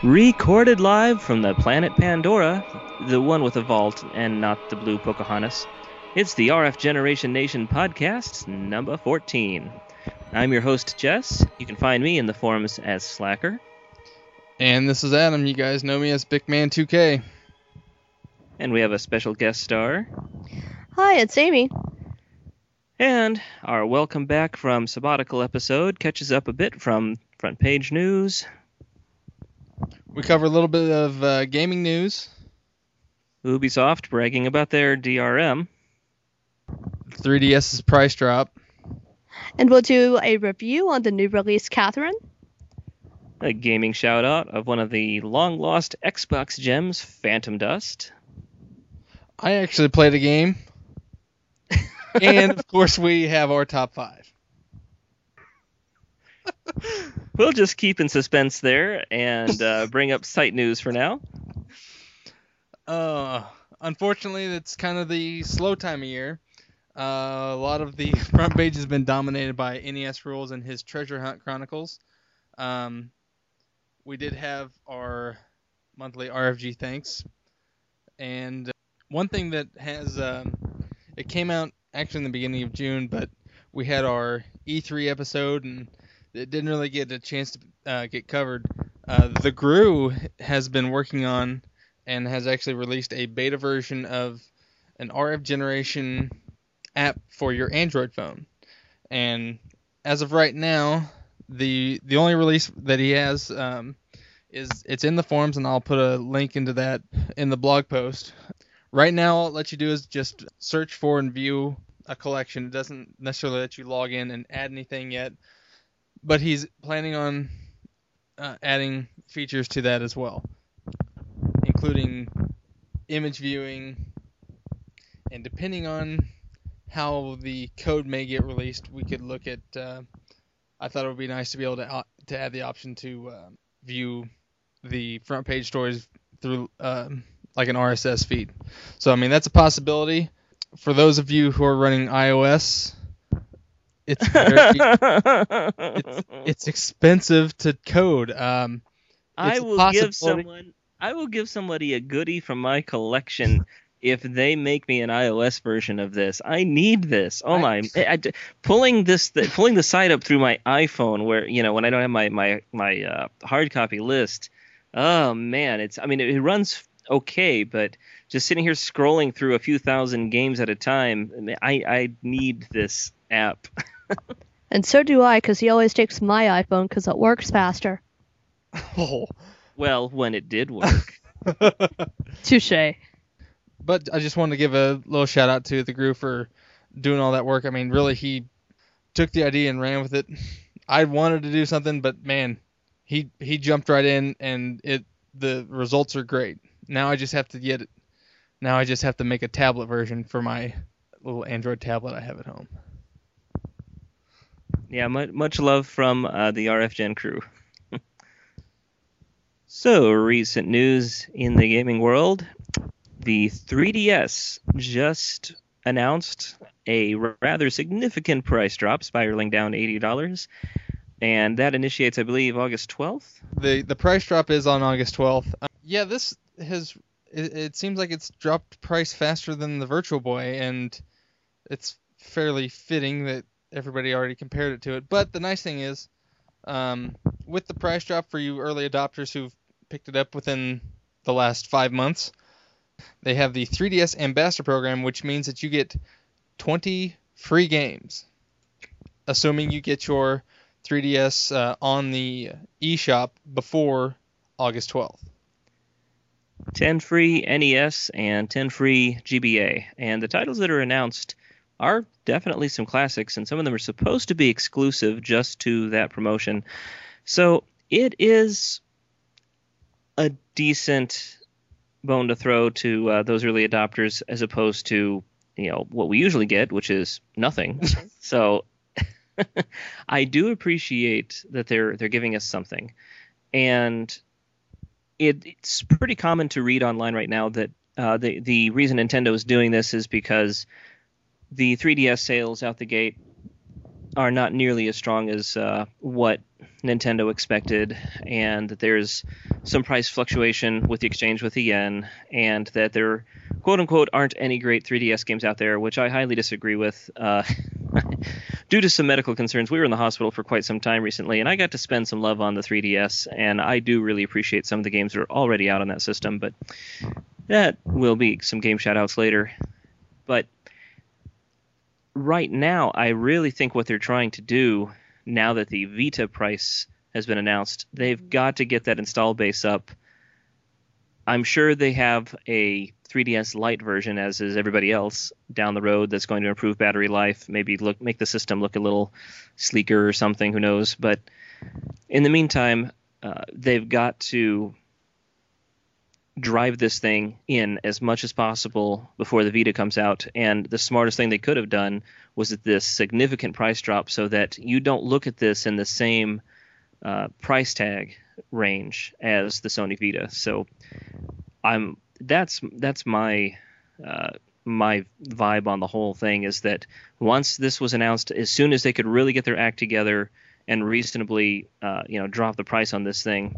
Recorded live from the planet Pandora, the one with a vault and not the blue Pocahontas. It's the RF Generation Nation podcast, number 14. I'm your host, Jess. You can find me in the forums as Slacker. And this is Adam. You guys know me as BigMan2K. And we have a special guest star. Hi, it's Amy. And our welcome back from sabbatical episode catches up a bit from front page news. We cover a little bit of gaming news. Ubisoft bragging about their DRM. 3DS's price drop. And we'll do a review on the new release, Catherine. A gaming shout-out of one of the long-lost Xbox gems, Phantom Dust. I actually played a game. And, of course, we have our top 5. We'll just keep in suspense there and bring up site news for now. Unfortunately, it's kind of the slow time of year. A lot of the front page has been dominated by NES Rules and his Treasure Hunt Chronicles. We did have our monthly RFG thanks. And one thing that has... it came out actually in the beginning of June, but we had our E3 episode, and it didn't really get a chance to get covered. The GRU has been working on and has actually released a beta version of an RF Generation app for your Android phone. And as of right now, the only release that he has is it's in the forums, and I'll put a link into that in the blog post. Right now, all it lets you do is just search for and view a collection. It doesn't necessarily let you log in and add anything yet, but he's planning on adding features to that as well, including image viewing, and depending on how the code may get released, we could look at, I thought it would be nice to be able to add the option to view the front page stories through like an RSS feed. So, I mean, that's a possibility. For those of you who are running iOS, it's it's expensive to code. I will give somebody a goodie from my collection if they make me an iOS version of this. I need this. Oh my! Pulling the site up through my iPhone, where when I don't have my hard copy list. Oh man, it runs okay, but just sitting here scrolling through a few thousand games at a time, I need this app. And so do I, because he always takes my iPhone because it works faster. Oh. Well, when it did work. Touché. But I just wanted to give a little shout out to the GRU for doing all that work. I mean, really, he took the idea and ran with it. I wanted to do something, but man, he jumped right in, and the results are great. Now I just have to make a tablet version for my little Android tablet I have at home. Yeah, much love from the RF Gen crew. So, recent news in the gaming world. The 3DS just announced a rather significant price drop, spiraling down $80. And that initiates, I believe, August 12th? The price drop is on August 12th. Yeah, this has... It seems like it's dropped price faster than the Virtual Boy, and it's fairly fitting that everybody already compared it to it. But the nice thing is, with the price drop for you early adopters who've picked it up within the last 5 months, they have the 3DS Ambassador Program, which means that you get 20 free games, assuming you get your 3DS on the eShop before August 12th. 10 free NES and 10 free GBA. And the titles that are announced are definitely some classics, and some of them are supposed to be exclusive just to that promotion. So it is a decent bone to throw to those early adopters, as opposed to what we usually get, which is nothing. So I do appreciate that they're giving us something. And it's pretty common to read online right now that the reason Nintendo is doing this is because the 3DS sales out the gate are not nearly as strong as what Nintendo expected, and that there's some price fluctuation with the exchange with the yen, and that there, quote unquote, aren't any great 3DS games out there, which I highly disagree with. Due to some medical concerns, we were in the hospital for quite some time recently, and I got to spend some love on the 3DS, and I do really appreciate some of the games that are already out on that system, but that will be some game shout-outs later. But right now, I really think what they're trying to do, now that the Vita price has been announced, they've got to get that install base up. I'm sure they have a 3DS Lite version, as is everybody else, down the road that's going to improve battery life, maybe make the system look a little sleeker or something, who knows. But in the meantime, they've got to drive this thing in as much as possible before the Vita comes out. And the smartest thing they could have done was at this significant price drop so that you don't look at this in the same price tag range as the Sony Vita. So that's my my vibe on the whole thing, is that once this was announced, as soon as they could really get their act together and reasonably drop the price on this thing.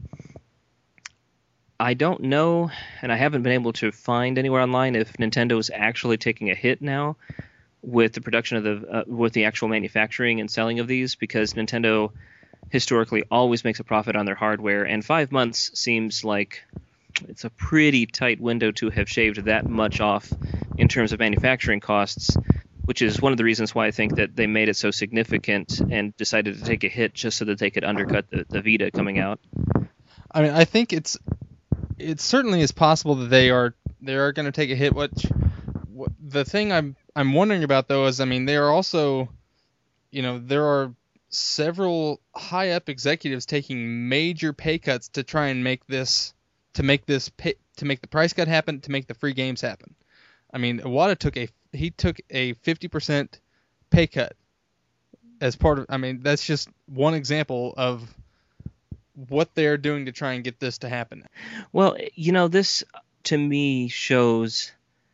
I don't know, and I haven't been able to find anywhere online if Nintendo is actually taking a hit now with the production of with the actual manufacturing and selling of these, because Nintendo historically always makes a profit on their hardware, and 5 months seems like it's a pretty tight window to have shaved that much off in terms of manufacturing costs, which is one of the reasons why I think that they made it so significant and decided to take a hit just so that they could undercut the Vita coming out. I mean, I think it certainly is possible that they are going to take a hit. The thing I'm wondering about, though, is, I mean, they are also, there are several high up executives taking major pay cuts to try and make the price cut happen, to make the free games happen. I mean, Iwata took a 50% pay cut as part of. I mean, that's just one example of what they're doing to try and get this to happen. Well, this to me shows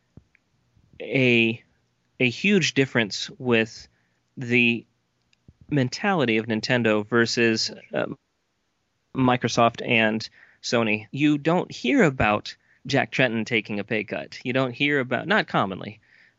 a huge difference with the mentality of Nintendo versus Microsoft and Sony. You don't hear about Jack Tretton taking a pay cut. You don't hear about, not commonly.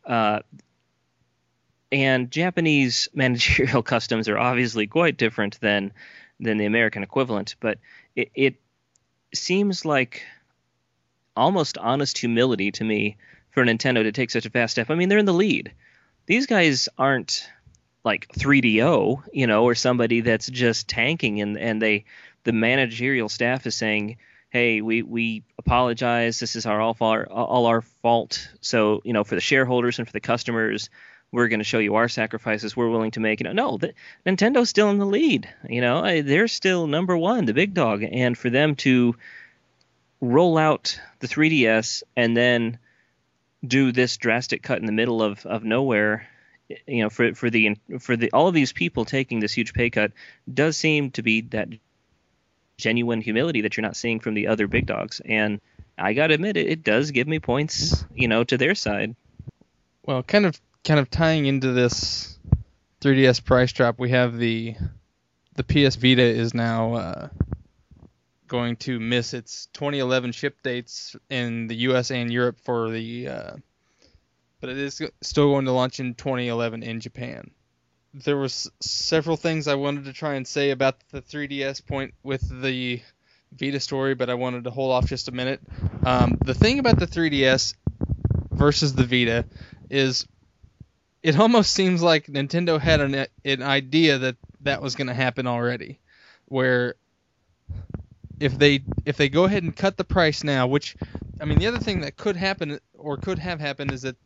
And Japanese managerial customs are obviously quite different than the American equivalent, but it seems like almost honest humility to me for Nintendo to take such a fast step. I mean, they're in the lead. These guys aren't like 3DO, or somebody that's just tanking, and the managerial staff is saying, hey, we apologize, this is all our fault. So, for the shareholders and for the customers, we're going to show you our sacrifices we're willing to make. No, Nintendo's still in the lead. They're still number one, the big dog. And for them to roll out the 3DS and then do this drastic cut in the middle of nowhere, for the all of these people taking this huge pay cut, does seem to be that genuine humility that you're not seeing from the other big dogs. And I got to admit, it does give me points, to their side. Well, kind of tying into this 3DS price drop, we have the PS Vita is now going to miss its 2011 ship dates in the US and Europe but it is still going to launch in 2011 in Japan. There was several things I wanted to try and say about the 3DS point with the Vita story, but I wanted to hold off just a minute. The thing about the 3DS versus the Vita is, it almost seems like Nintendo had an idea that was going to happen already, where if they go ahead and cut the price now, which, I mean, the other thing that could happen or could have happened is that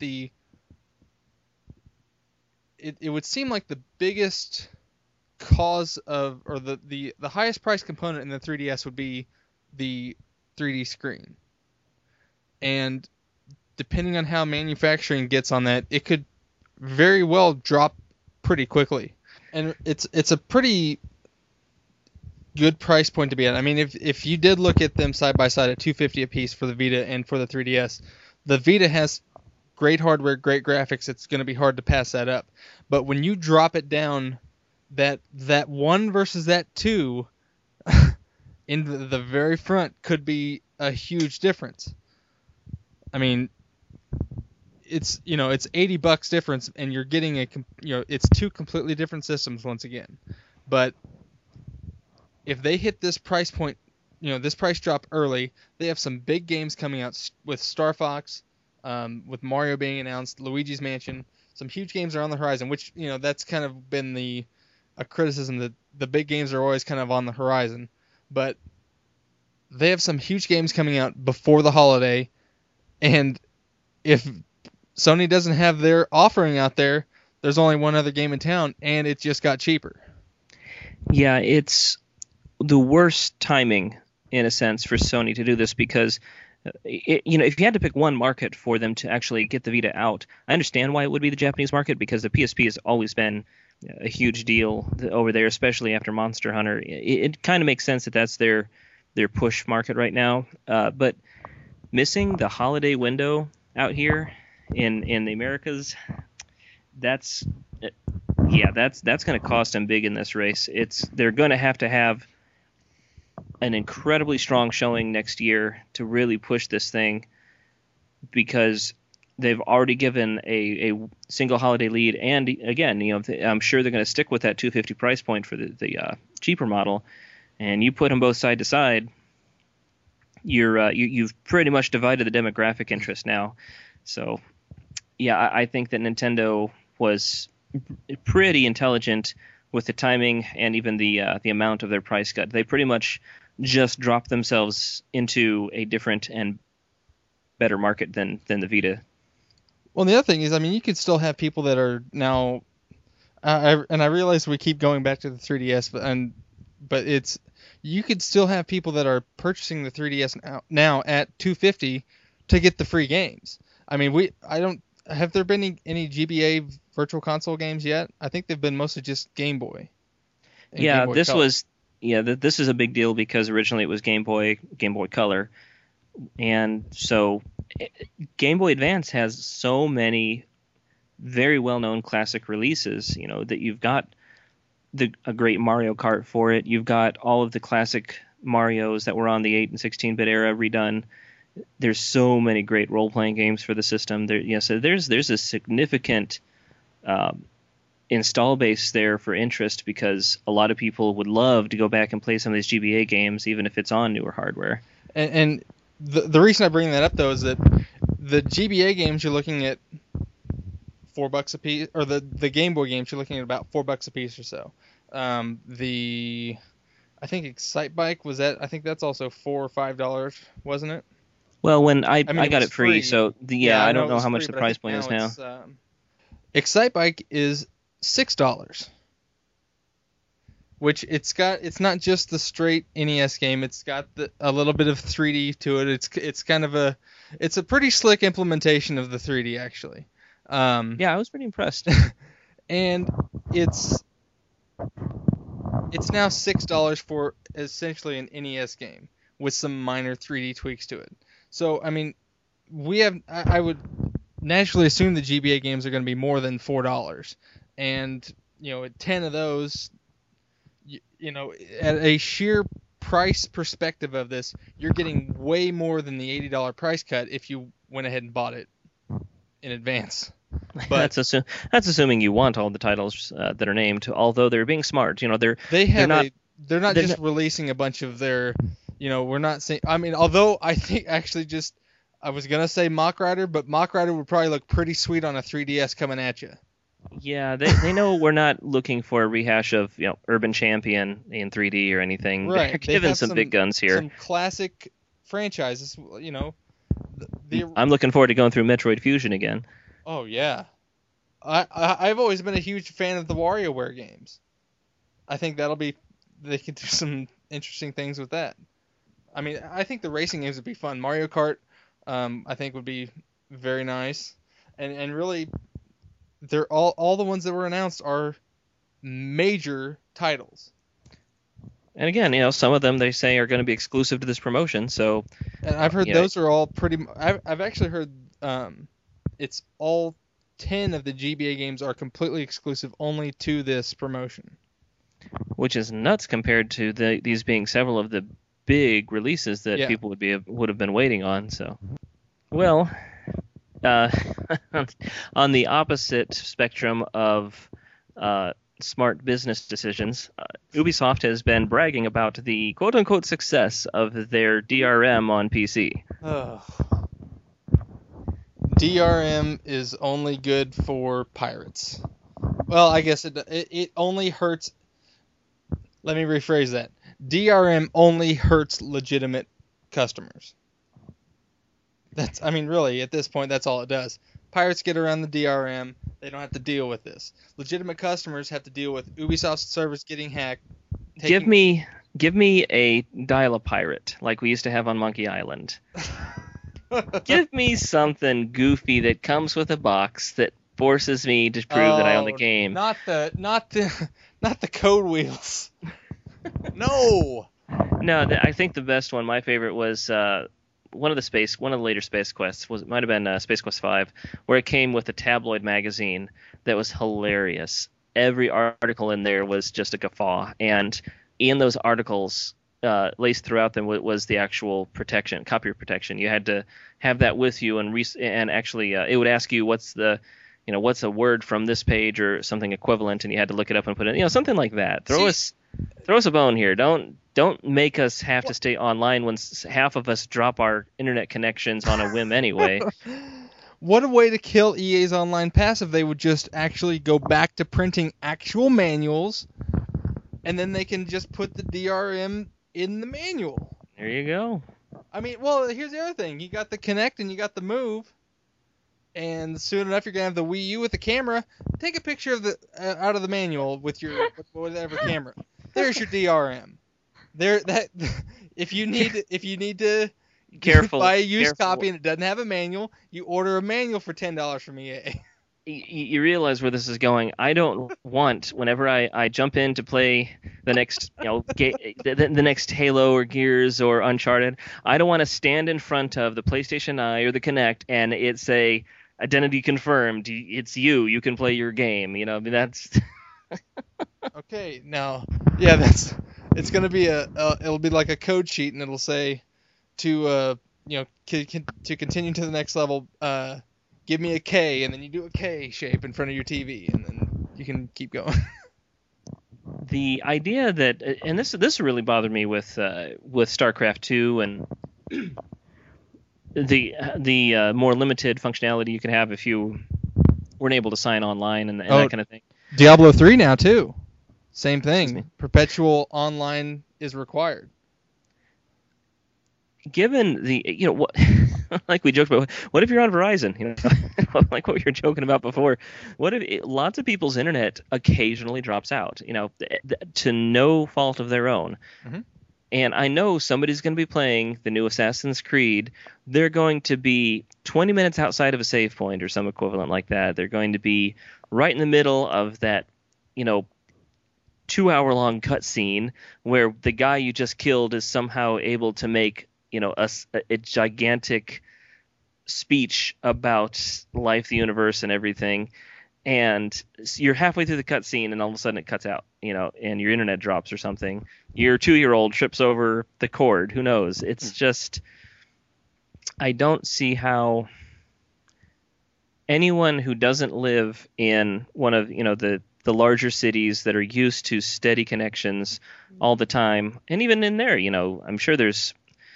it would seem like the biggest cause of, or the highest price component in the 3DS would be the 3D screen. And depending on how manufacturing gets on that, it could very well drop pretty quickly. And it's a pretty good price point to be at. I mean, if you did look at them side by side at $250 a piece for the Vita and for the 3DS, the Vita has great hardware, great graphics. It's going to be hard to pass that up. But when you drop it down that one versus that two in the very front could be a huge difference. I mean, it's it's $80 difference, and you're getting it's two completely different systems once again. But if they hit this price point, this price drop early, they have some big games coming out with Star Fox, with Mario being announced, Luigi's Mansion. Some huge games are on the horizon, which that's kind of been a criticism, that the big games are always kind of on the horizon. But they have some huge games coming out before the holiday, and if Sony doesn't have their offering out there, there's only one other game in town, and it just got cheaper. Yeah, it's the worst timing, in a sense, for Sony to do this, because if you had to pick one market for them to actually get the Vita out, I understand why it would be the Japanese market, because the PSP has always been a huge deal over there, especially after Monster Hunter. It kind of makes sense that that's their push market right now. But missing the holiday window out here in the Americas, that's going to cost them big in this race. They're going to have an incredibly strong showing next year to really push this thing, because they've already given a single holiday lead, and again, I'm sure they're going to stick with that $250 price point for the cheaper model. And you put them both side to side, you've pretty much divided the demographic interest now. So, yeah, I think that Nintendo was pretty intelligent with the timing and even the amount of their price cut. They pretty much just dropped themselves into a different and better market than the Vita. Well, the other thing is, you could still have people that are now, and I realize we keep going back to the 3DS, but you could still have people that are purchasing the 3DS now at $250 to get the free games. Have there been any GBA Virtual Console games yet? I think they've been mostly just Game Boy. Yeah, this is a big deal, because originally it was Game Boy Color, and so Game Boy Advance has so many very well-known classic releases. That you've got a great Mario Kart for it. You've got all of the classic Marios that were on the 8 and 16-bit era redone. There's so many great role-playing games for the system. So there's a significant install base there for interest, because a lot of people would love to go back and play some of these GBA games, even if it's on newer hardware. And the reason I bring that up, though, is that the GBA games, you're looking at $4 a piece, or the Game Boy games, you're looking at about $4 a piece or so. I think Excitebike I think that's also $4 or $5, wasn't it? Well, when I got it free, so I don't know how much free, the price point is now. Excitebike is $6, which it's not just the straight NES game. It's got a little bit of 3D to it. It's kind of it's a pretty slick implementation of the 3D, actually. Yeah, I was pretty impressed. And it's now $6 for essentially an NES game with some minor 3D tweaks to it. So, I would naturally assume the GBA games are going to be more than $4. And, at 10 of those, at a sheer price perspective of this, you're getting way more than the $80 price cut if you went ahead and bought it in advance. But that's assuming you want all the titles that are named, although they're being smart. They're not just releasing a bunch of their, we're not saying, although I think actually I was going to say Mach Rider, but Mach Rider would probably look pretty sweet on a 3DS coming at you. Yeah, they know we're not looking for a rehash of Urban Champion in 3D or anything. Right. They're giving some big guns here. Some classic franchises, I'm looking forward to going through Metroid Fusion again. Oh yeah, I've always been a huge fan of the WarioWare games. I think they could do some interesting things with that. I think the racing games would be fun. Mario Kart, I think would be very nice, and really, they're all the ones that were announced are major titles. And again, some of them they say are going to be exclusive to this promotion. So, and I've heard those are all pretty. I've actually heard it's all 10 of the GBA games are completely exclusive only to this promotion. which is nuts compared to these being several of the big releases that Yeah. people would have been waiting on. So, well, uh, on the opposite spectrum of smart business decisions, Ubisoft has been bragging about the quote-unquote success of their DRM on PC. DRM is only good for pirates. Well, I guess it only hurts. Let me rephrase that. DRM only hurts legitimate customers. Really, at this point, that's all it does. Pirates get around the DRM. They don't have to deal with this. Legitimate customers have to deal with Ubisoft's servers getting hacked. Give me a dial-a-pirate like we used to have on Monkey Island. Give me something goofy that comes with a box that forces me to prove that I own the game. Not the code wheels. No. No, I think the best one, my favorite, was one of the later Space Quests. Might have been Space Quest 5, where it came with a tabloid magazine that was hilarious. Every article in there was just a guffaw, and in those articles, laced throughout them was the actual protection, copyright protection. You had to have that with you, and actually, it would ask you what's a word from this page or something equivalent, and you had to look it up and put it, something like that. Throw us a bone here. Don't make us have to stay online when half of us drop our internet connections on a whim anyway. What a way to kill EA's online pass if they would just actually go back to printing actual manuals, and then they can just put the DRM in the manual. There you go. Here's the other thing. You got the Kinect and you got the Move, and soon enough you're going to have the Wii U with the camera. Take a picture of the out of the manual with your whatever camera. There's your DRM. If you need to Careful, buy a used copy and it doesn't have a manual, you order a manual for $10 from EA. You realize where this is going. I don't want, whenever I jump in to play the next the next Halo or Gears or Uncharted, I don't want to stand in front of the PlayStation Eye or the Kinect and it say identity confirmed. It's you. You can play your game. That's. Okay, now, it's gonna be it'll be like a code sheet, and it'll say to continue to the next level, give me a K, and then you do a K shape in front of your TV, and then you can keep going. The idea that, and this really bothered me with StarCraft 2 and the more limited functionality you could have if you weren't able to sign online and that kind of thing. Diablo 3 now too. Same thing. Perpetual online is required. Given the what like we joked about, what if you're on Verizon? Like what we were joking about before. What if lots of people's internet occasionally drops out? To no fault of their own. Mm-hmm. And I know somebody's going to be playing the new Assassin's Creed. They're going to be 20 minutes outside of a save point or some equivalent like that. They're going to be right in the middle of that, 2-hour-long cutscene where the guy you just killed is somehow able to make, a gigantic speech about life, the universe, and everything. And you're halfway through the cutscene, and all of a sudden it cuts out, and your internet drops or something. Your 2-year-old trips over the cord. Who knows? It's just, I don't see how anyone who doesn't live in one of, the larger cities that are used to steady connections all the time, and even in there, I'm sure there's,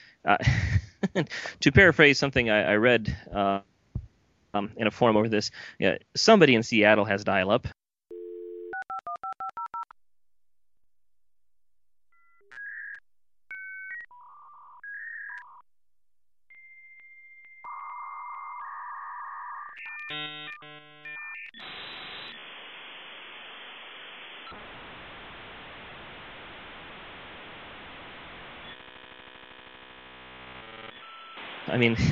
to paraphrase something I read in a forum over this, somebody in Seattle has dial-up. I mean,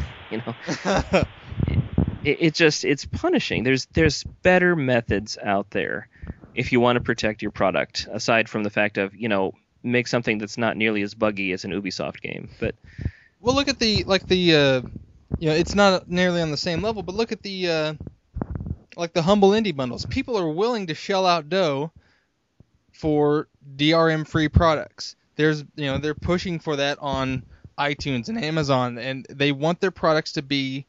it's punishing. There's better methods out there if you want to protect your product, aside from the fact of, make something that's not nearly as buggy as an Ubisoft game. But well, look at it's not nearly on the same level, but look at the humble indie bundles. People are willing to shell out dough for DRM-free products. They're pushing for that on iTunes and Amazon, and they want their products to be,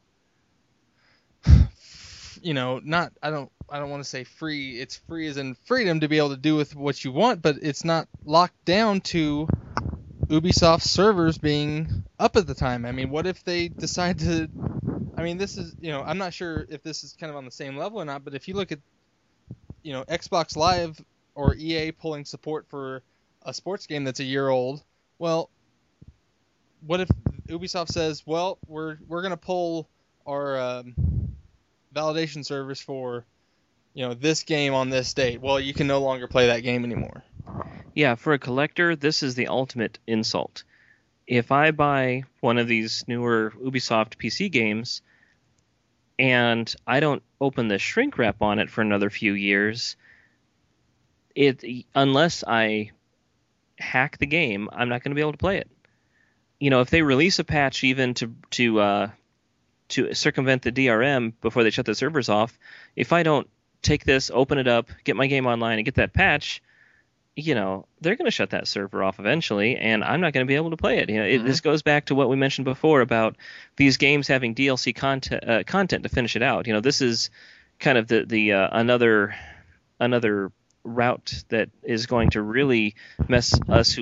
not, I don't want to say free. It's free as in freedom to be able to do with what you want, but it's not locked down to Ubisoft servers being up at the time. I mean, what if they decide to? I mean, this is, I'm not sure if this is kind of on the same level or not, but if you look at, Xbox Live or EA pulling support for a sports game that's a year old, well, what if Ubisoft says, well, we're going to pull our validation servers for, this game on this date. Well, you can no longer play that game anymore. Yeah, for a collector, this is the ultimate insult. If I buy one of these newer Ubisoft PC games and I don't open the shrink wrap on it for another few years, unless I hack the game, I'm not going to be able to play it. If they release a patch even to circumvent the DRM before they shut the servers off, if I don't take this, open it up, get my game online, and get that patch, they're going to shut that server off eventually, and I'm not going to be able to play it. This goes back to what we mentioned before about these games having DLC content to finish it out. This is kind of the another route that is going to really mess us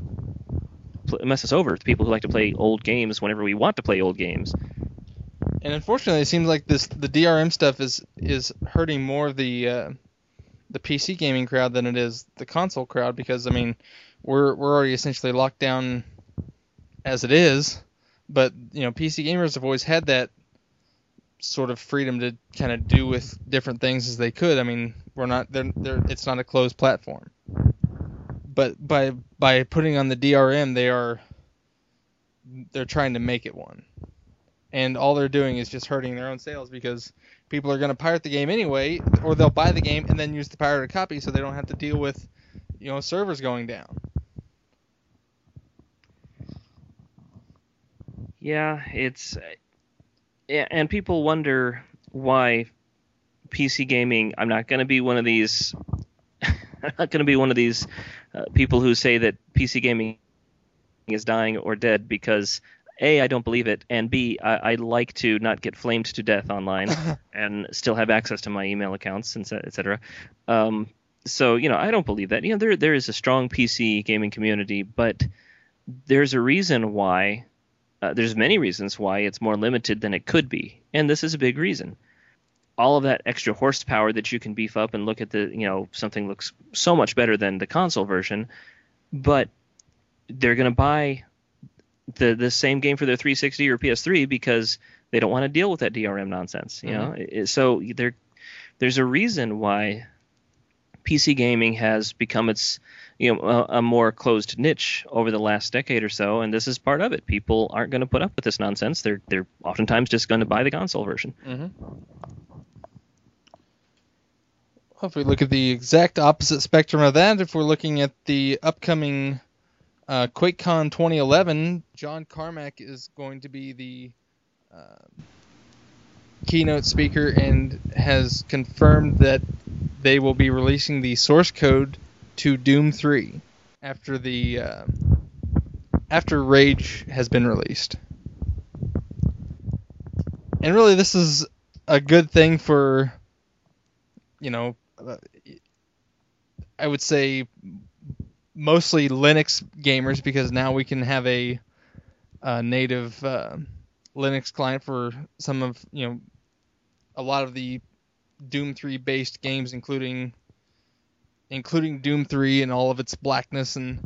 over, the people who like to play old games whenever we want to play old games. And unfortunately, it seems like the DRM stuff is hurting more of the PC gaming crowd than it is the console crowd, because I mean, we're already essentially locked down as it is, but PC gamers have always had that sort of freedom to kind of do with different things as they could. I mean, it's not a closed platform. But by putting on the DRM, they're trying to make it one. And all they're doing is just hurting their own sales, because people are going to pirate the game anyway, or they'll buy the game and then use the pirated copy so they don't have to deal with, servers going down. Yeah, and people wonder why PC gaming. I'm not going to be one of these. I'm not going to be one of these people who say that PC gaming is dying or dead, because A, I don't believe it, and B, I like to not get flamed to death online and still have access to my email accounts, etc. So, I don't believe that. There is a strong PC gaming community, but there's a reason why. There's many reasons why it's more limited than it could be, and this is a big reason. All of that extra horsepower that you can beef up and look at something looks so much better than the console version, but they're going to buy the same game for their 360 or PS3 because they don't want to deal with that DRM nonsense. So there's a reason why PC gaming has become a more closed niche over the last decade or so, and this is part of it. People aren't going to put up with this nonsense. They're oftentimes just going to buy the console version. Mm-hmm. Well, if we look at the exact opposite spectrum of that, if we're looking at the upcoming QuakeCon 2011, John Carmack is going to be the keynote speaker and has confirmed that they will be releasing the source code to Doom 3 after Rage has been released. And really, this is a good thing for, I would say mostly Linux gamers, because now we can have a native Linux client for some of, a lot of the Doom 3 based games, including Doom 3 and all of its blackness and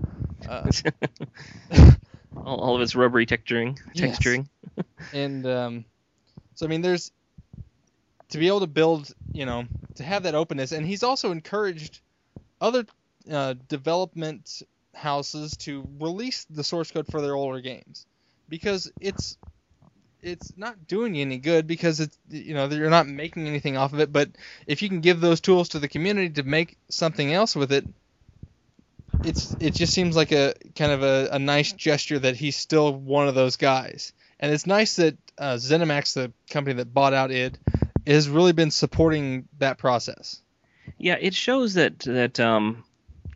all of its rubbery texturing. Yes. And so I mean, there's to be able to build, to have that openness, and he's also encouraged other development houses to release the source code for their older games, because it's not doing any good, because it's, you're not making anything off of it. But if you can give those tools to the community to make something else with it, it just seems like a kind of a nice gesture that he's still one of those guys. And it's nice that ZeniMax, the company that bought out id, has really been supporting that process. Yeah, it shows that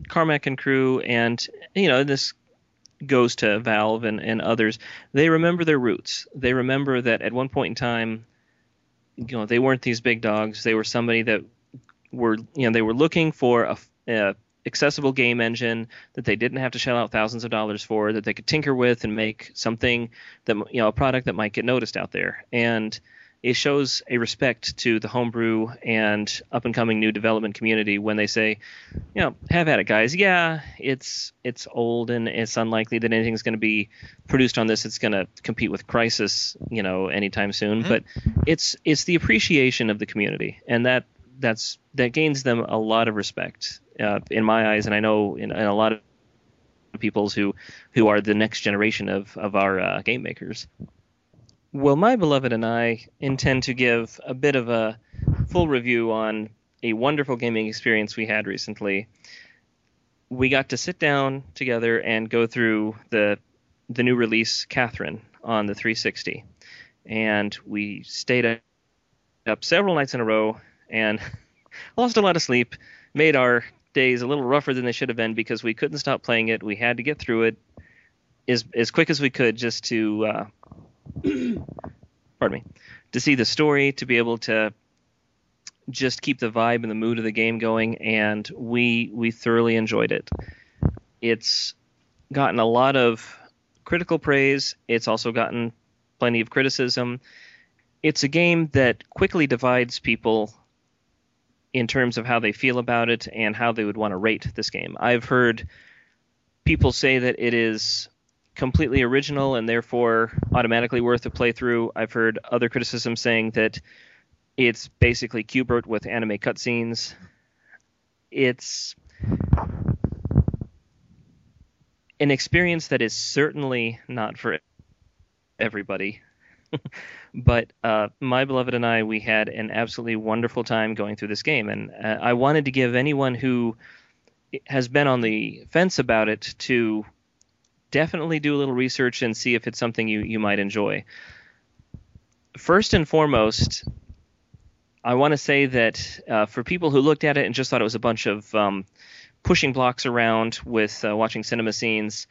Carmack and crew, and this goes to Valve and others. They remember their roots. They remember that at one point in time, they weren't these big dogs. They were somebody that were they were looking for a accessible game engine that they didn't have to shell out thousands of dollars for, that they could tinker with and make something that a product that might get noticed out there. And it shows a respect to the homebrew and up and coming new development community when they say, have at it, guys. Yeah, it's old and it's unlikely that anything's going to be produced on this. It's going to compete with Crysis, anytime soon. Mm-hmm. But it's the appreciation of the community, and that gains them a lot of respect in my eyes, and I know in a lot of people's who are the next generation of our game makers. Well, my beloved and I intend to give a bit of a full review on a wonderful gaming experience we had recently. We got to sit down together and go through the new release, Catherine, on the 360. And we stayed up several nights in a row and lost a lot of sleep, made our days a little rougher than they should have been because we couldn't stop playing it. We had to get through it as quick as we could just to pardon me, to see the story, to be able to just keep the vibe and the mood of the game going, and we thoroughly enjoyed it. It's gotten a lot of critical praise. It's also gotten plenty of criticism. It's a game that quickly divides people in terms of how they feel about it and how they would want to rate this game. I've heard people say that it is completely original and therefore automatically worth a playthrough. I've heard other criticism saying that it's basically Q*bert with anime cutscenes. It's an experience that is certainly not for everybody. But my beloved and I, we had an absolutely wonderful time going through this game, and I wanted to give anyone who has been on the fence about it to definitely do a little research and see if it's something you might enjoy. First and foremost, I want to say that for people who looked at it and just thought it was a bunch of pushing blocks around with watching cinema scenes,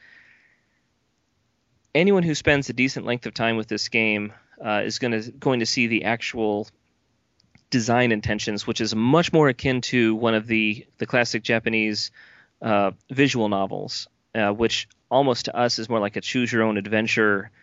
anyone who spends a decent length of time with this game is going to see the actual design intentions, which is much more akin to one of the classic Japanese visual novels, which almost to us is more like a choose-your-own-adventure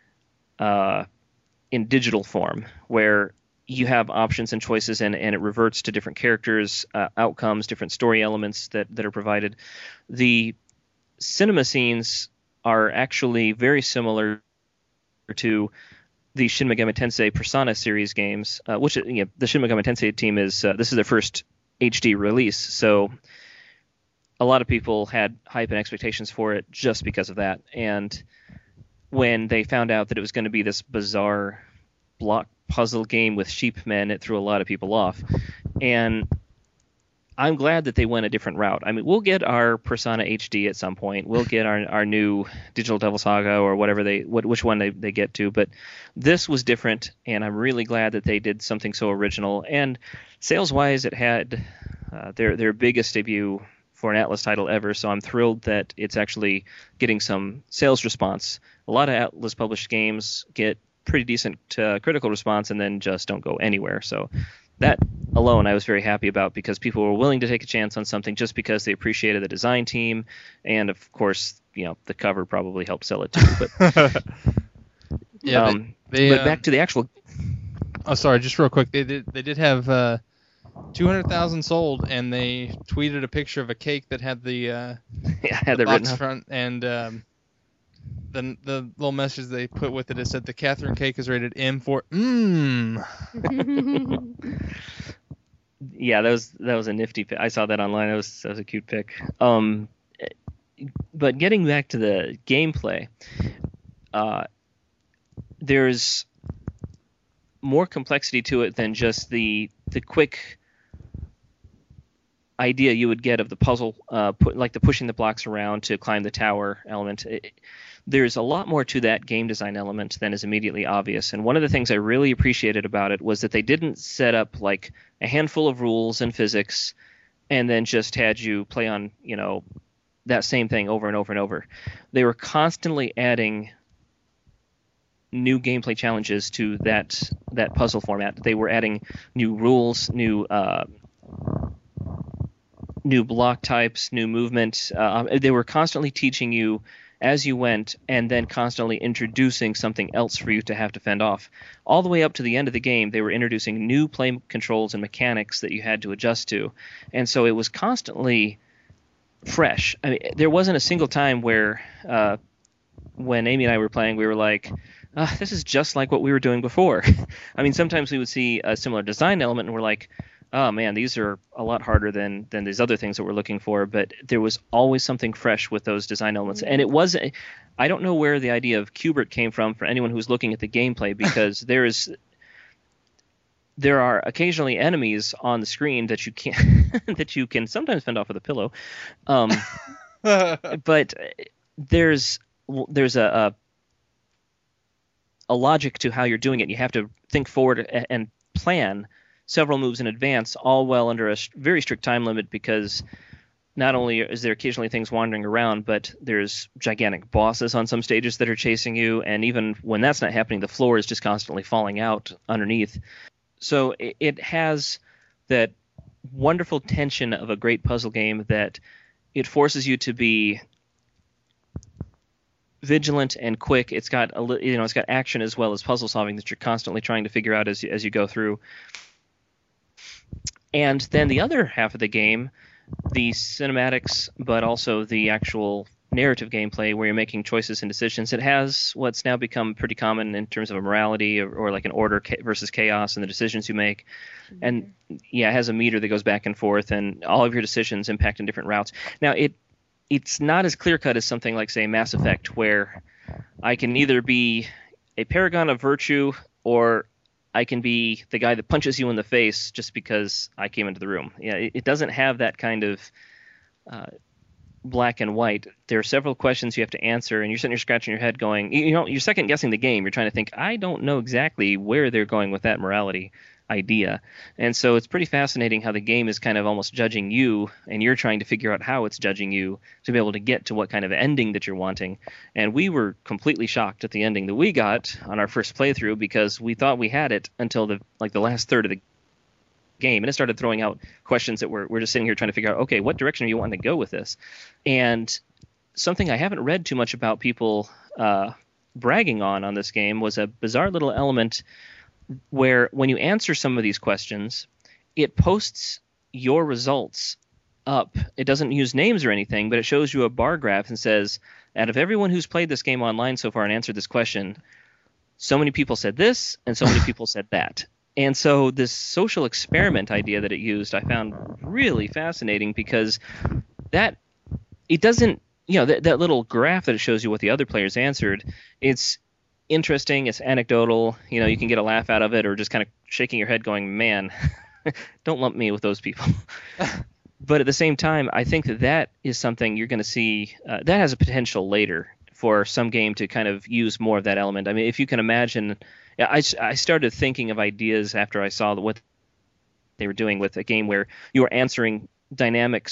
in digital form, where you have options and choices, and it reverts to different characters, outcomes, different story elements that are provided. The cinema scenes are actually very similar to the Shin Megami Tensei Persona series games, which the Shin Megami Tensei team this is their first HD release, so a lot of people had hype and expectations for it just because of that. And when they found out that it was going to be this bizarre block puzzle game with sheepmen, it threw a lot of people off. And I'm glad that they went a different route. I mean, we'll get our Persona HD at some point. We'll get our new Digital Devil Saga or whatever which one they get to. But this was different, and I'm really glad that they did something so original. And sales-wise, it had their biggest debut for an Atlus title ever, so I'm thrilled that it's actually getting some sales response. A lot of Atlus published games get pretty decent critical response and then just don't go anywhere. So that alone I was very happy about, because people were willing to take a chance on something just because they appreciated the design team, and of course, the cover probably helped sell it too. But yeah, but back to the actual. Oh, sorry, just real quick. They did have 200,000 sold, and they tweeted a picture of a cake that had the the box front, and the little message they put with it said the Catherine cake is rated M for Yeah, that was a nifty pic. I saw that online. That was a cute pic. But getting back to the gameplay, there's more complexity to it than just the quick idea you would get of the puzzle, like the pushing the blocks around to climb the tower element. There's a lot more to that game design element than is immediately obvious. And one of the things I really appreciated about it was that they didn't set up like a handful of rules and physics and then just had you play on, that same thing over and over and over. They were constantly adding new gameplay challenges to that puzzle format. They were adding new rules, new block types, new movement. They were constantly teaching you as you went, and then constantly introducing something else for you to have to fend off. All the way up to the end of the game, they were introducing new play controls and mechanics that you had to adjust to. And so it was constantly fresh. I mean, there wasn't a single time where when Amy and I were playing, we were like, this is just like what we were doing before. I mean, sometimes we would see a similar design element, and we're like, oh man, these are a lot harder than these other things that we're looking for. But there was always something fresh with those design elements. And it was, I don't know where the idea of Q*bert came from for anyone who's looking at the gameplay, because there are occasionally enemies on the screen that you can sometimes fend off with a pillow. But there's a logic to how you're doing it. You have to think forward and plan several moves in advance, all well under a very strict time limit, because not only is there occasionally things wandering around, but there's gigantic bosses on some stages that are chasing you, and even when that's not happening, the floor is just constantly falling out underneath. So it has that wonderful tension of a great puzzle game that it forces you to be vigilant and quick. It's got it's got action as well as puzzle solving that you're constantly trying to figure out as you go through. And then the other half of the game, the cinematics, but also the actual narrative gameplay where you're making choices and decisions, it has what's now become pretty common in terms of a morality or like an order versus chaos in the decisions you make. And it has a meter that goes back and forth, and all of your decisions impact in different routes. Now, it's not as clear-cut as something like, say, Mass Effect, where I can either be a paragon of virtue or I can be the guy that punches you in the face just because I came into the room. It doesn't have that kind of black and white. There are several questions you have to answer, and you're sitting there scratching your head going, you're second guessing the game. You're trying to think, I don't know exactly where they're going with that morality idea. And so it's pretty fascinating how the game is kind of almost judging you, and you're trying to figure out how it's judging you to be able to get to what kind of ending that you're wanting. And we were completely shocked at the ending that we got on our first playthrough, because we thought we had it until the last third of the game, and it started throwing out questions that we're just sitting here trying to figure out, okay, what direction are you wanting to go with this? And something I haven't read too much about people bragging on this game was a bizarre little element where when you answer some of these questions, it posts your results up. It doesn't use names or anything, but it shows you a bar graph and says, out of everyone who's played this game online so far and answered this question, so many people said this and so many people said that. And so this social experiment idea that it used, I found really fascinating, because that it doesn't, that little graph that it shows you what the other players answered, it's interesting, it's anecdotal, you can get a laugh out of it, or just kind of shaking your head going, man, don't lump me with those people. But at the same time, I think that is something you're going to see that has a potential later for some game to kind of use more of that element. I mean, if you can imagine, I started thinking of ideas after I saw what they were doing with a game where you were answering dynamic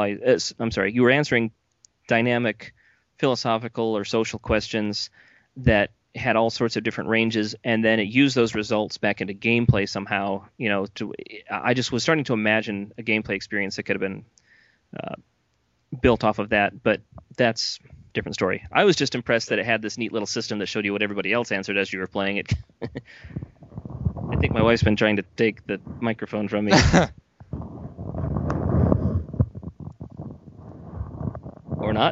philosophical or social questions that had all sorts of different ranges, and then it used those results back into gameplay somehow. I just was starting to imagine a gameplay experience that could have been built off of that, but that's a different story. I was just impressed that it had this neat little system that showed you what everybody else answered as you were playing it. I think my wife's been trying to take the microphone from me. Or not.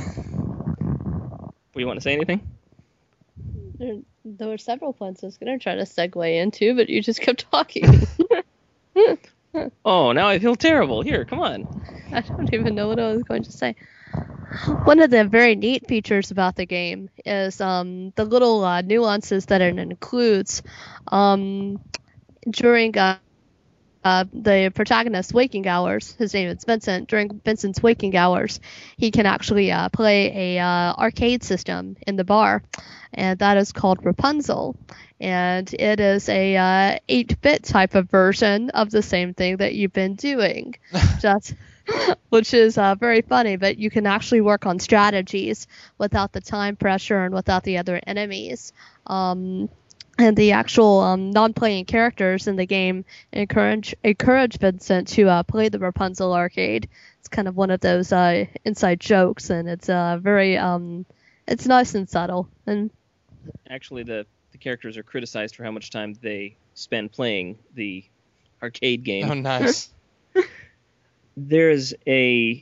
You want to say anything? There were several points I was going to try to segue into, but you just kept talking. Oh, now I feel terrible. Here, come on. I don't even know what I was going to say. One of the very neat features about the game is the little nuances that it includes. During the protagonist's waking hours, his name is Vincent, during Vincent's waking hours, he can actually play a arcade system in the bar, and that is called Rapunzel. And it is a 8-bit type of version of the same thing that you've been doing, just which is very funny. But you can actually work on strategies without the time pressure and without the other enemies. And the actual non-playing characters in the game encourage Vincent to play the Rapunzel arcade. It's kind of one of those inside jokes, and it's very it's nice and subtle. And actually, the characters are criticized for how much time they spend playing the arcade game. Oh, nice. There's a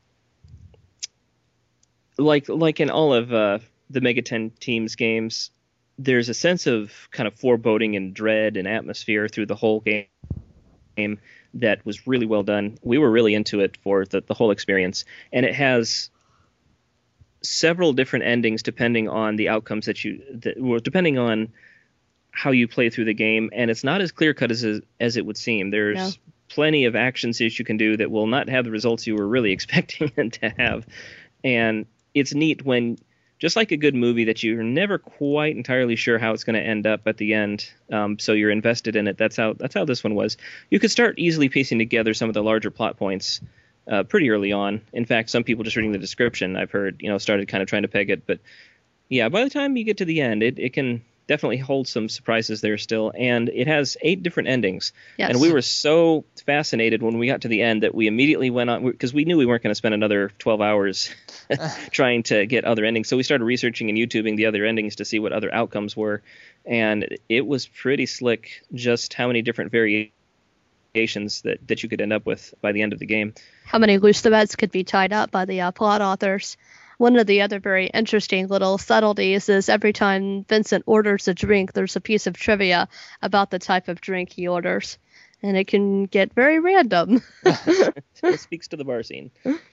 like in all of the Mega 10 Teams games, there's a sense of kind of foreboding and dread and atmosphere through the whole game that was really well done. We were really into it for the whole experience, and it has several different endings depending on the outcomes depending on how you play through the game, and it's not as clear-cut as it would seem. There's plenty of actions that you can do that will not have the results you were really expecting it to have, and it's neat when, just like a good movie, that you're never quite entirely sure how it's going to end up at the end, so you're invested in it. That's how this one was. You could start easily piecing together some of the larger plot points pretty early on. In fact, some people just reading the description, I've heard, started kind of trying to peg it. But yeah, by the time you get to the end, it can definitely hold some surprises there still. And it has 8 different endings. Yes. And we were so fascinated when we got to the end that we immediately went on, because we knew we weren't going to spend another 12 hours trying to get other endings. So we started researching and YouTubing the other endings to see what other outcomes were. And it was pretty slick just how many different variations that you could end up with by the end of the game. How many loose threads could be tied up by the plot authors. One of the other very interesting little subtleties is every time Vincent orders a drink, there's a piece of trivia about the type of drink he orders. And it can get very random. It speaks to the bar scene.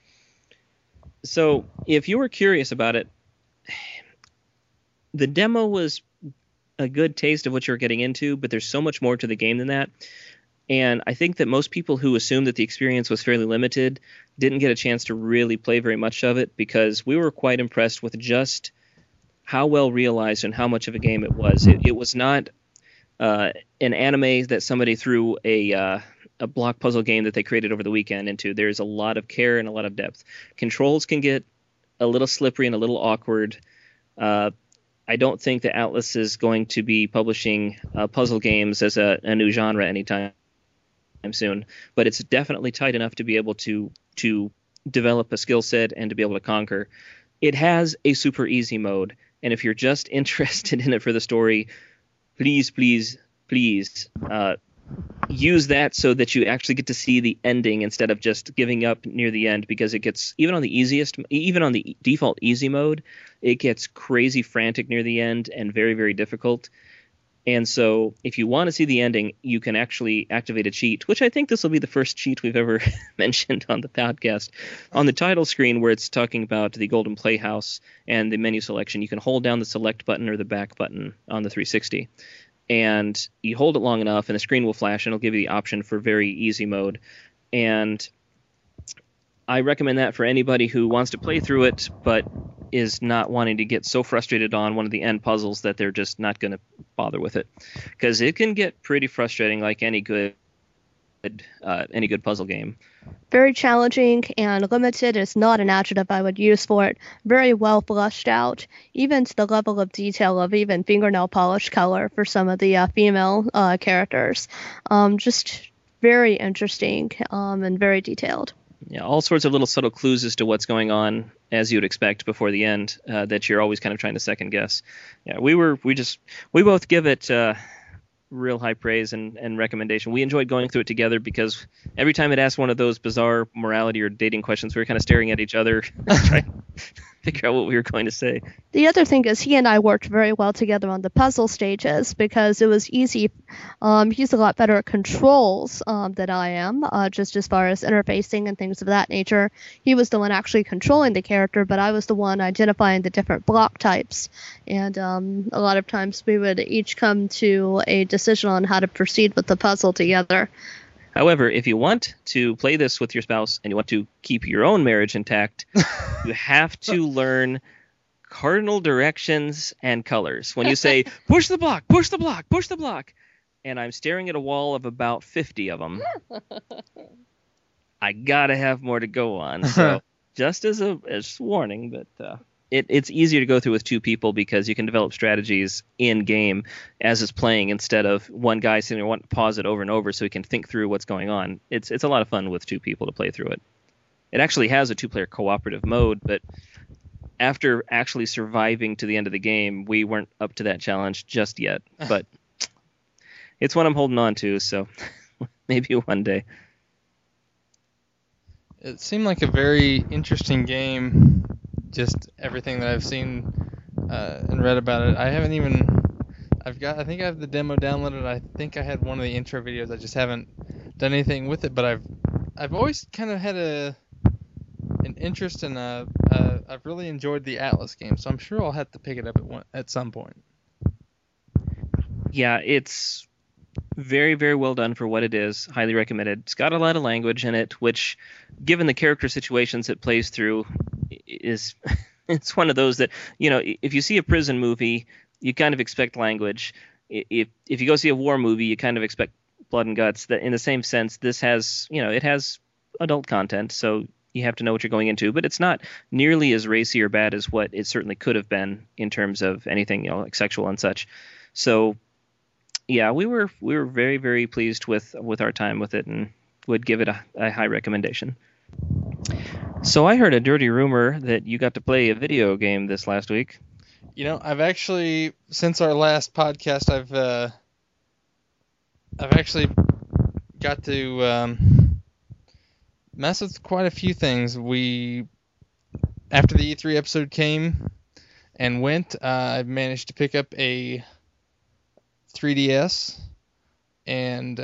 So if you were curious about it, the demo was a good taste of what you're getting into, but there's so much more to the game than that. And I think that most people who assumed that the experience was fairly limited didn't get a chance to really play very much of it, because we were quite impressed with just how well realized and how much of a game it was. It was not an anime that somebody threw a block puzzle game that they created over the weekend into. There's a lot of care and a lot of depth. Controls can get a little slippery and a little awkward. I don't think that Atlas is going to be publishing puzzle games as a new genre anytime soon, but it's definitely tight enough to be able to develop a skill set and to be able to conquer. It has a super easy mode, and if you're just interested in it for the story, please use that so that you actually get to see the ending instead of just giving up near the end, because it gets, even on the default easy mode, it gets crazy frantic near the end and very, very difficult. And so if you want to see the ending, you can actually activate a cheat, which I think this will be the first cheat we've ever mentioned on the podcast. On the title screen where it's talking about the Golden Playhouse and the menu selection, you can hold down the select button or the back button on the 360. And you hold it long enough and the screen will flash and it'll give you the option for very easy mode. And I recommend that for anybody who wants to play through it but is not wanting to get so frustrated on one of the end puzzles that they're just not going to bother with it, because it can get pretty frustrating like any good puzzle game. Very challenging, and limited is not an adjective I would use for it. Very well fleshed out, even to the level of detail of even fingernail polish color for some of the female characters. Just very interesting and very detailed. Yeah, all sorts of little subtle clues as to what's going on, as you would expect before the end, that you're always kind of trying to second guess. Yeah, we both give it real high praise and recommendation. We enjoyed going through it together because every time it asked one of those bizarre morality or dating questions, we were kind of staring at each other, trying to figure out what we were going to say. The other thing is he and I worked very well together on the puzzle stages because it was easy. He's a lot better at controls than I am, just as far as interfacing and things of that nature. He was the one actually controlling the character, but I was the one identifying the different block types. And a lot of times we would each come to a decision on how to proceed with the puzzle together. However, if you want to play this with your spouse and you want to keep your own marriage intact, you have to learn cardinal directions and colors. When you say, push the block, push the block, push the block, and I'm staring at a wall of about 50 of them, I gotta have more to go on. So just as a warning, but it's easier to go through with two people because you can develop strategies in game as it's playing instead of one guy sitting there wanting to pause it over and over so he can think through what's going on. It's a lot of fun with two people to play through it. It actually has a two-player cooperative mode, but after actually surviving to the end of the game, we weren't up to that challenge just yet. But it's one I'm holding on to, so maybe one day. It seemed like a very interesting game, just everything that I've seen and read about it. I think I have the demo downloaded. I think I had one of the intro videos. I just haven't done anything with it, but I've always kind of had an interest in I've really enjoyed the Atlas game, so I'm sure I'll have to pick it up at some point. Yeah, it's very, very well done for what it is. Highly recommended. It's got a lot of language in it, which, given the character situations it plays through, is it's one of those that, if you see a prison movie, you kind of expect language. If you go see a war movie, you kind of expect blood and guts. That in the same sense, this has, it has adult content, so you have to know what you're going into. But it's not nearly as racy or bad as what it certainly could have been in terms of anything, like sexual and such. So yeah, we were very, very pleased with our time with it and would give it a high recommendation. So I heard a dirty rumor that you got to play a video game this last week. I've actually, since our last podcast, I've actually got to mess with quite a few things. After the E3 episode came and went, I managed to pick up a 3DS, and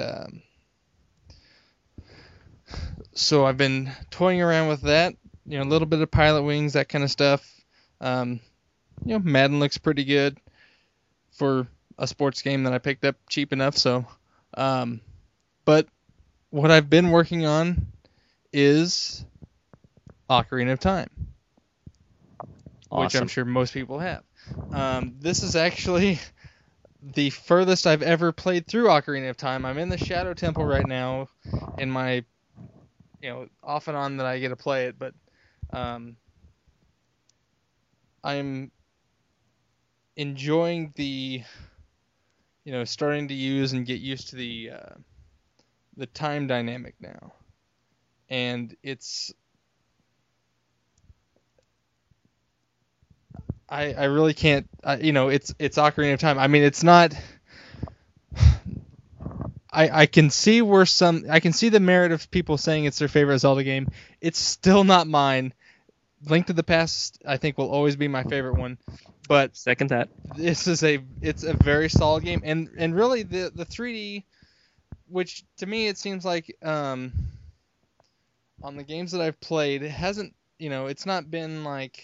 so I've been toying around with that, a little bit of Pilot Wings, that kind of stuff. Madden looks pretty good for a sports game that I picked up cheap enough, so but what I've been working on is Ocarina of Time. Awesome. Which I'm sure most people have. This is actually the furthest I've ever played through Ocarina of Time. I'm in the Shadow Temple right now, in my, off and on that I get to play it, but I'm enjoying the, starting to use and get used to the time dynamic now, and it's. I really can't, it's Ocarina of Time. I mean, it's not, I can see I can see the merit of people saying it's their favorite Zelda game. It's still not mine. Link to the Past, I think, will always be my favorite one. But second that. It's a very solid game. And really, the 3D, which to me it seems like, on the games that I've played, it hasn't, it's not been like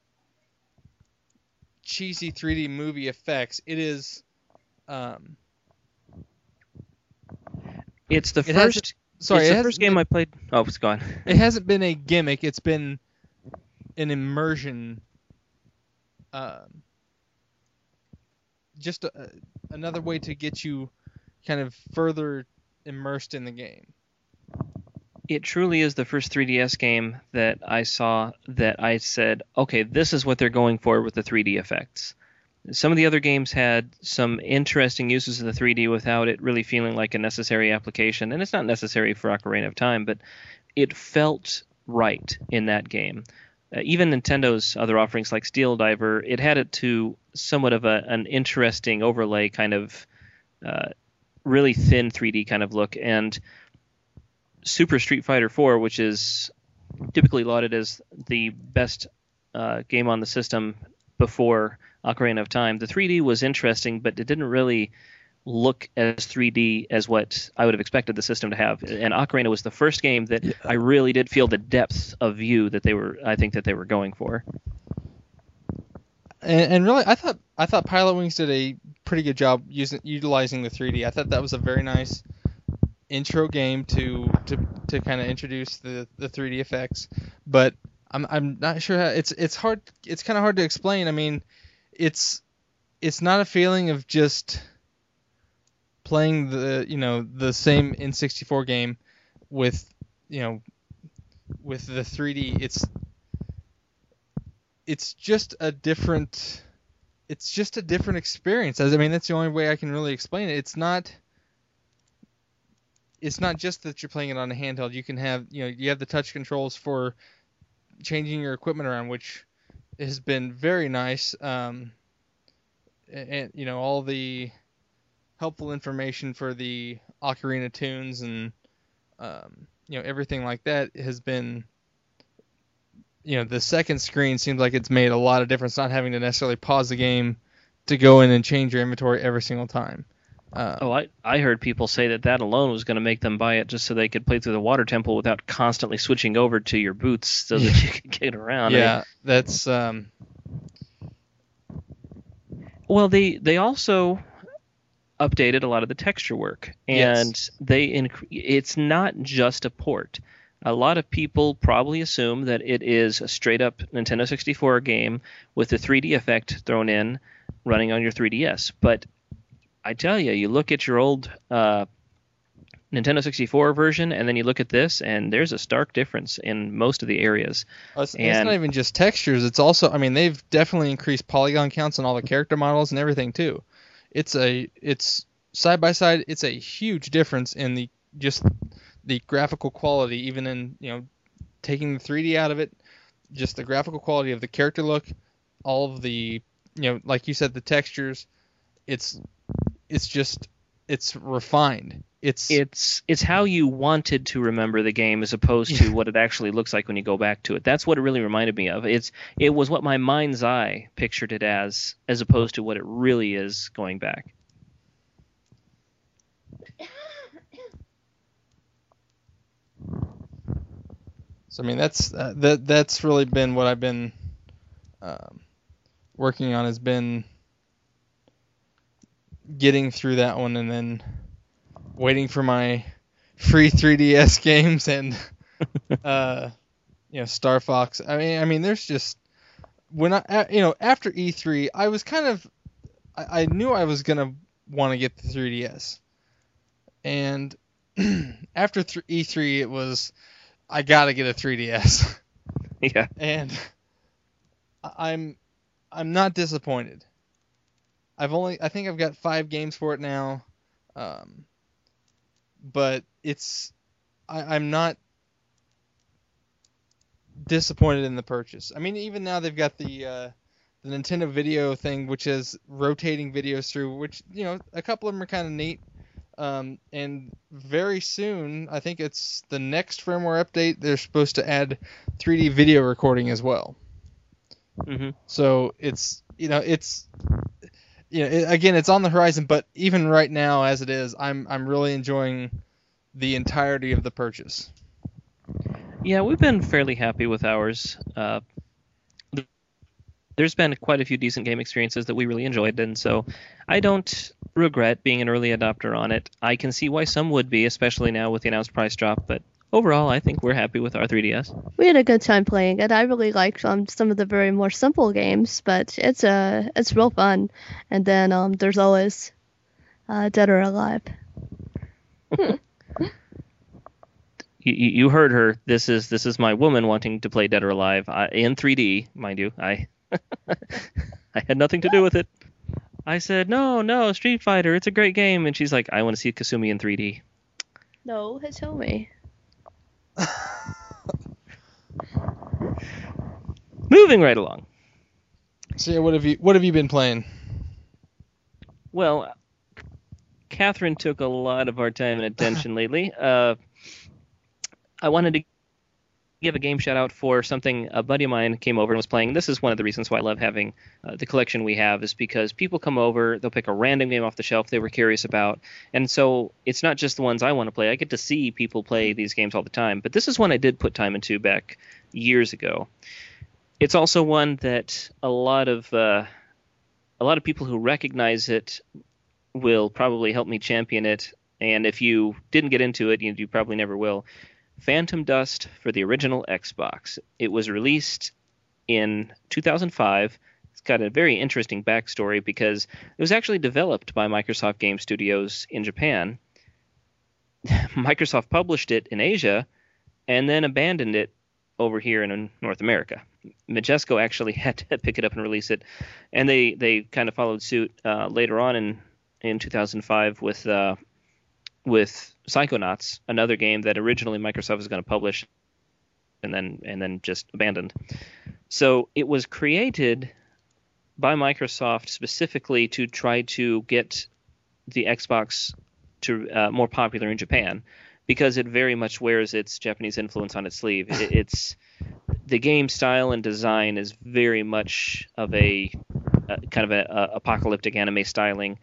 cheesy 3D movie effects. It is it's the first game I played. Oh, it's gone. It hasn't been a gimmick. It's been an immersion, just another way to get you kind of further immersed in the game. It truly is the first 3DS game that I saw that I said, okay, this is what they're going for with the 3D effects. Some of the other games had some interesting uses of the 3D without it really feeling like a necessary application. And it's not necessary for Ocarina of Time, but it felt right in that game. Even Nintendo's other offerings like Steel Diver, it had it to somewhat of an interesting overlay kind of really thin 3D kind of look. And Super Street Fighter 4, which is typically lauded as the best game on the system before Ocarina of Time, the 3D was interesting, but it didn't really look as 3D as what I would have expected the system to have. And Ocarina was the first game that I really did feel the depth of view that they were going for. And really, I thought Pilot Wings did a pretty good job utilizing the 3D. I thought that was a very nice intro game to kind of introduce the 3D effects, but I'm not sure how it's hard. It's kind of hard to explain. I mean, it's not a feeling of just playing the same N64 game with with the 3D. It's just a different experience. I mean, that's the only way I can really explain it. It's not just that you're playing it on a handheld. You can have you have the touch controls for changing your equipment around, which has been very nice. And all the helpful information for the Ocarina tunes and everything like that has been. The second screen seems like it's made a lot of difference, not having to necessarily pause the game to go in and change your inventory every single time. I heard people say that alone was going to make them buy it just so they could play through the water temple without constantly switching over to your boots so that you could get around. Yeah, that's... Well, they also updated a lot of the texture work, and Yes. It's not just a port. A lot of people probably assume that it is a straight-up Nintendo 64 game with the 3D effect thrown in, running on your 3DS. But I tell you, you look at your old Nintendo 64 version, and then you look at this, and there's a stark difference in most of the areas. It's not even just textures. It's also, I mean, they've definitely increased polygon counts on all the character models and everything too. It's side by side. It's a huge difference in the graphical quality, even in taking the 3D out of it, just the graphical quality of the character look, all of the like you said, the textures. It's refined. It's how you wanted to remember the game as opposed to what it actually looks like when you go back to it. That's what it really reminded me of. It was what my mind's eye pictured it as opposed to what it really is going back. So I mean, that's really been what I've been working on, has been getting through that one and then waiting for my free 3DS games and Star Fox. I mean there's just when after E3 I was kind of I knew I was going to want to get the 3DS. And after E3 it was I got to get a 3DS. Yeah. And I'm not disappointed. I think I've got 5 games for it now. But I'm not disappointed in the purchase. I mean, even now they've got the Nintendo Video thing, which is rotating videos through, which, a couple of them are kind of neat. And very soon, I think it's the next firmware update, they're supposed to add 3D video recording as well. Mm-hmm. So again, it's on the horizon, but even right now, as it is, I'm really enjoying the entirety of the purchase. Yeah, we've been fairly happy with ours. There's been quite a few decent game experiences that we really enjoyed, and so I don't regret being an early adopter on it. I can see why some would be, especially now with the announced price drop, but overall, I think we're happy with our 3DS. We had a good time playing it. I really liked some of the very more simple games, but it's real fun. And then there's always Dead or Alive. You heard her. This is my woman wanting to play Dead or Alive in 3D, mind you. I had nothing to do with it. I said, no, Street Fighter, it's a great game. And she's like, I want to see Kasumi in 3D. No, Hitomi. Moving right along. So yeah, what have you been playing? Well, Catherine took a lot of our time and attention lately. I wanted to give a game shout out for something a buddy of mine came over and was playing. This is one of the reasons why I love having the collection we have, is because people come over, they'll pick a random game off the shelf they were curious about, and so it's not just the ones I want to play. I get to see people play these games all the time, but this is one I did put time into back years ago. It's also one that a lot of people who recognize it will probably help me champion it, And if you didn't get into it, you probably never will. Phantom Dust for the original Xbox. It was released in 2005. It's got a very interesting backstory because it was actually developed by Microsoft Game Studios in Japan. Microsoft published it in Asia and then abandoned it over here in North America. Majesco actually had to pick it up and release it, and they kind of followed suit later on in 2005 with Psychonauts, another game that originally Microsoft was going to publish and then just abandoned. So it was created by Microsoft specifically to try to get the Xbox to more popular in Japan, because it very much wears its Japanese influence on its sleeve. It's the game style and design is very much of a kind of a apocalyptic anime styling.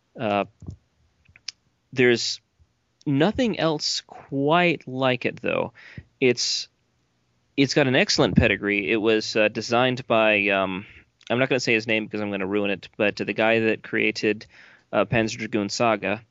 There's nothing else quite like it, though. It's got an excellent pedigree. It was designed by I'm not going to say his name because I'm going to ruin it, but the guy that created Panzer Dragoon Saga.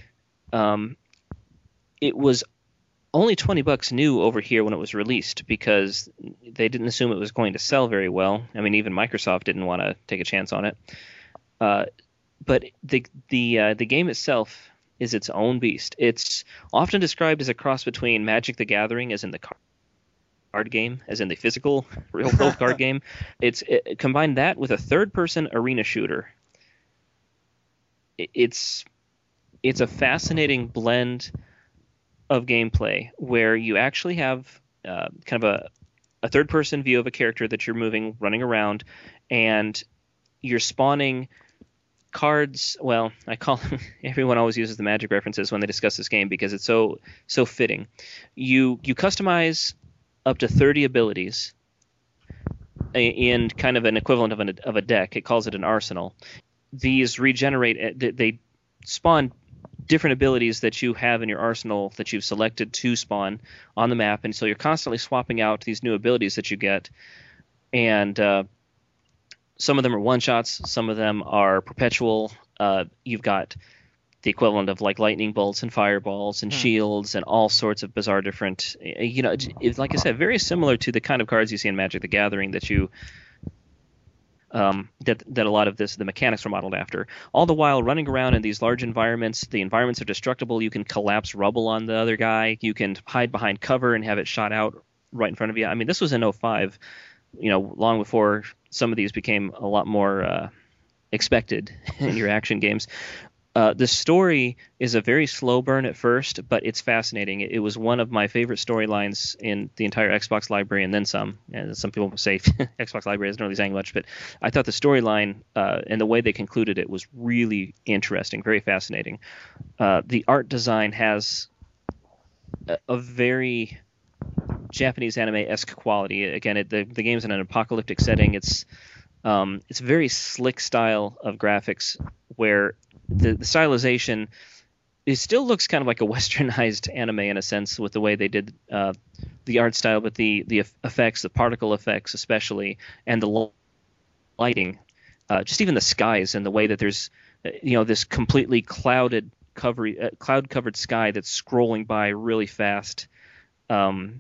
It was only $20 new over here when it was released because they didn't assume it was going to sell very well. I mean, even Microsoft didn't want to take a chance on it. But the game itself is its own beast. It's often described as a cross between Magic the Gathering, as in the card game, as in the physical real world card game. Combine that with a third-person arena shooter. It's a fascinating blend of gameplay where you actually have kind of a third-person view of a character that you're running around, and you're spawning cards. Well, I call everyone always uses the Magic references when they discuss this game because it's so fitting. You customize up to 30 abilities in kind of an equivalent of a deck. It calls it an arsenal. These regenerate. They spawn different abilities that you have in your arsenal that you've selected to spawn on the map, and so you're constantly swapping out these new abilities that you get, and some of them are one-shots, some of them are perpetual. You've got the equivalent of like lightning bolts and fireballs and shields and all sorts of bizarre different, like I said, very similar to the kind of cards you see in Magic the Gathering that you that a lot of the mechanics are modeled after. All the while running around in these large environments, the environments are destructible. You can collapse rubble on the other guy. You can hide behind cover and have it shot out right in front of you. I mean, this was in 05, long before some of these became a lot more expected in your action games. The story is a very slow burn at first, but it's fascinating. It was one of my favorite storylines in the entire Xbox library, and then some. And some people say Xbox library isn't really saying much, but I thought the storyline and the way they concluded it was really interesting, very fascinating. The art design has a very Japanese anime-esque quality. Again, the game's in an apocalyptic setting. It's a very slick style of graphics where the stylization, it still looks kind of like a westernized anime in a sense with the way they did the art style, but the effects, the particle effects especially, and the lighting, just even the skies and the way that there's this completely cloud covered sky that's scrolling by really fast. The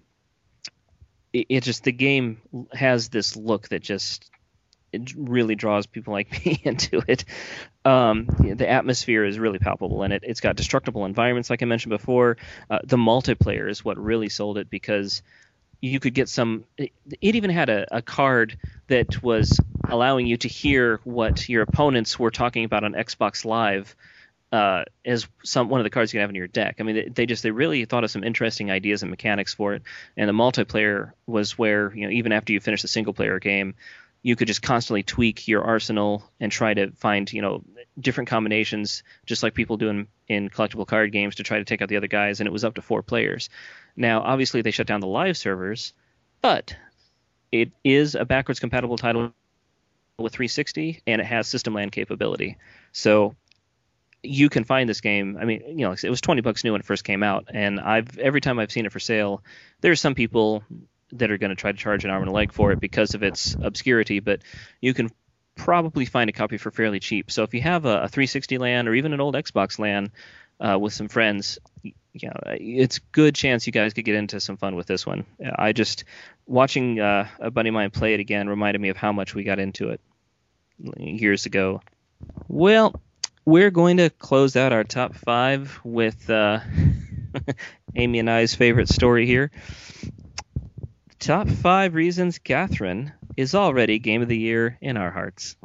game has this look that just it really draws people like me into it. The atmosphere is really palpable in it. It's got destructible environments, like I mentioned before. The multiplayer is what really sold it because you could get some. It even had a card that was allowing you to hear what your opponents were talking about on Xbox Live as one of the cards you can have in your deck. I mean, they really thought of some interesting ideas and mechanics for it. And the multiplayer was where even after you finish the single player game, you could just constantly tweak your arsenal and try to find, different combinations, just like people do in collectible card games, to try to take out the other guys, and it was up to 4 players. Now, obviously, they shut down the live servers, but it is a backwards compatible title with 360, and it has system LAN capability. So you can find this game. I mean, it was $20 new when it first came out, and every time I've seen it for sale, there's some people that are going to try to charge an arm and a leg for it because of its obscurity, but you can probably find a copy for fairly cheap. So if you have a 360 LAN or even an old Xbox LAN, with some friends, it's good chance you guys could get into some fun with this one. I just watching a buddy of mine play it again reminded me of how much we got into it years ago. Well, we're going to close out our top 5 with Amy and I's favorite story here. Top 5 reasons Catherine is already Game of the Year in our hearts.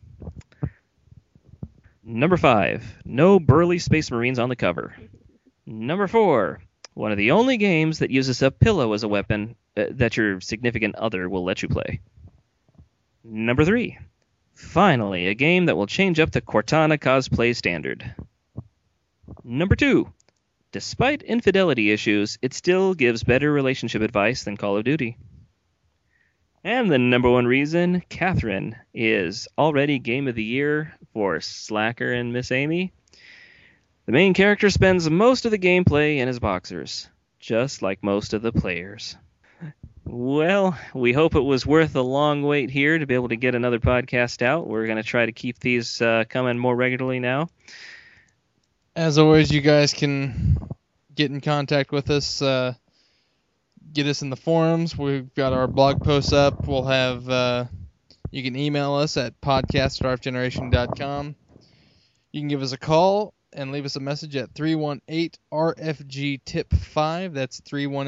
Number 5, no burly space marines on the cover. Number 4, one of the only games that uses a pillow as a weapon that your significant other will let you play. Number 3, finally, a game that will change up the Cortana cosplay standard. Number 2, despite infidelity issues, it still gives better relationship advice than Call of Duty. And the number 1 reason Catherine is already Game of the Year for Slacker and Miss Amy. The main character spends most of the gameplay in his boxers, just like most of the players. Well, we hope it was worth the long wait here to be able to get another podcast out. We're going to try to keep these coming more regularly now. As always, you guys can get in contact with us, get us in the forums. We've got our blog posts up. We'll have, you can email us at podcast@rfgeneration.com. You can give us a call and leave us a message at 318-RFG-TIP-5. That's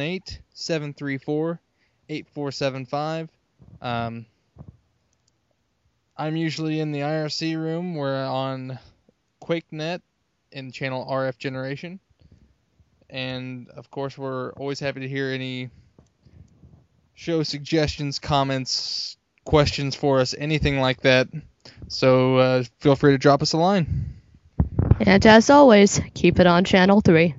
318-734-8475. I'm usually in the IRC room. We're on QuakeNet in channel RF Generation. And, of course, we're always happy to hear any show suggestions, comments, questions for us, anything like that. So feel free to drop us a line. And as always, keep it on Channel 3.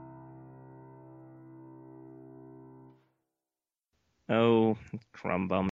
Oh, crumbum.